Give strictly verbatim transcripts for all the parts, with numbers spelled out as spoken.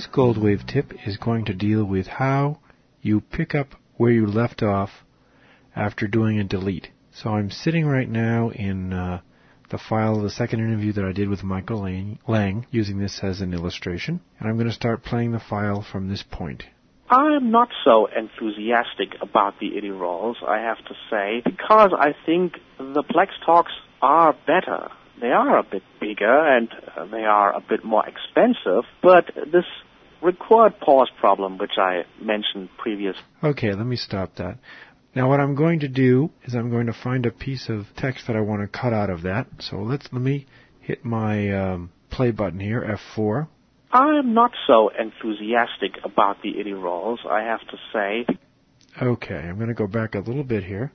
this Goldwave tip is going to deal with how you pick up where you left off after doing a delete. So I'm sitting right now in uh, the file of the second interview that I did with Michael Lang, using this as an illustration, and I'm going to start playing the file from this point. I'm not so enthusiastic about the I D I roles, I have to say, because I think the Plex Talks are better. They are a bit bigger and uh, they are a bit more expensive, but this record pause problem, which I mentioned previously. Okay, let me stop that. Now what I'm going to do is I'm going to find a piece of text that I want to cut out of that. So let's let me hit my um, play button here, F four. I'm not so enthusiastic about the I D I roles, I have to say. Okay, I'm going to go back a little bit here.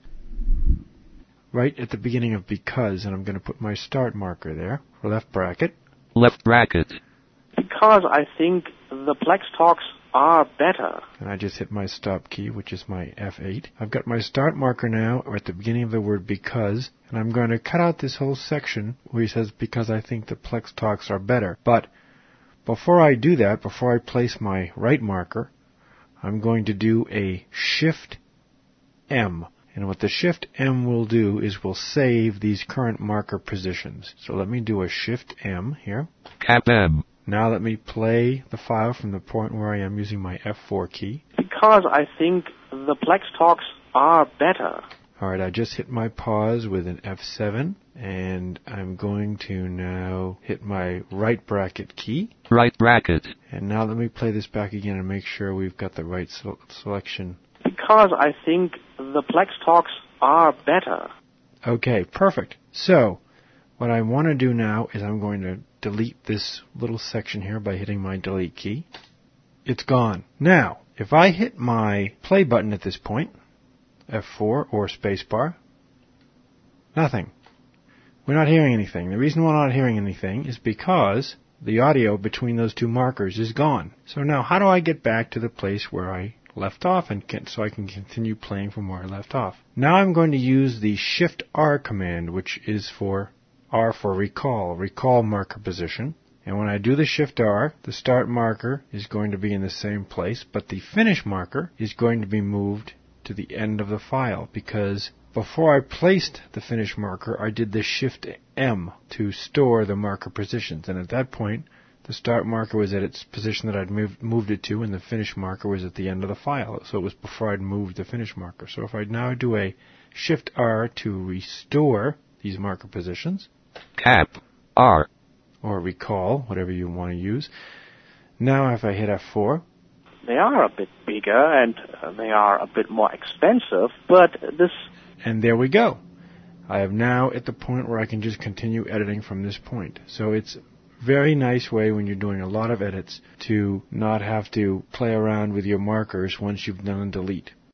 Right at the beginning of because, and I'm going to put my start marker there, left bracket. Left bracket. Because I think the Plex Talks are better. And I just hit my stop key, which is my F eight. I've got my start marker now at the beginning of the word because, and I'm going to cut out this whole section where he says because I think the Plex Talks are better. But before I do that, before I place my right marker, I'm going to do a Shift M. And what the Shift M will do is will save these current marker positions. So let me do a Shift M here. Cap M. Now let me play the file from the point where I am using my F four key. Because I think the Plex Talks are better. Alright, I just hit my pause with an F seven, and I'm going to now hit my right bracket key. Right bracket. And now let me play this back again and make sure we've got the right so- selection. Because I think the Plex Talks are better. Okay, perfect. So, what I want to do now is I'm going to delete this little section here by hitting my delete key. It's gone. Now, if I hit my play button at this point, F four or spacebar, nothing. We're not hearing anything. The reason we're not hearing anything is because the audio between those two markers is gone. So now how do I get back to the place where I left off and can, so I can continue playing from where I left off? Now I'm going to use the Shift R command, which is for R for recall, recall marker position. And when I do the Shift R, the start marker is going to be in the same place, but the finish marker is going to be moved to the end of the file, because before I placed the finish marker, I did the Shift M to store the marker positions. And at that point, the start marker was at its position that I'd moved, moved it to, and the finish marker was at the end of the file. So it was before I'd moved the finish marker. So if I now do a Shift R to restore these marker positions, Cap R, or recall, whatever you want to use. Now if I hit F four, they are a bit bigger and uh, they are a bit more expensive, but this... And there we go. I am now at the point where I can just continue editing from this point. So it's a very nice way when you're doing a lot of edits to not have to play around with your markers once you've done a delete.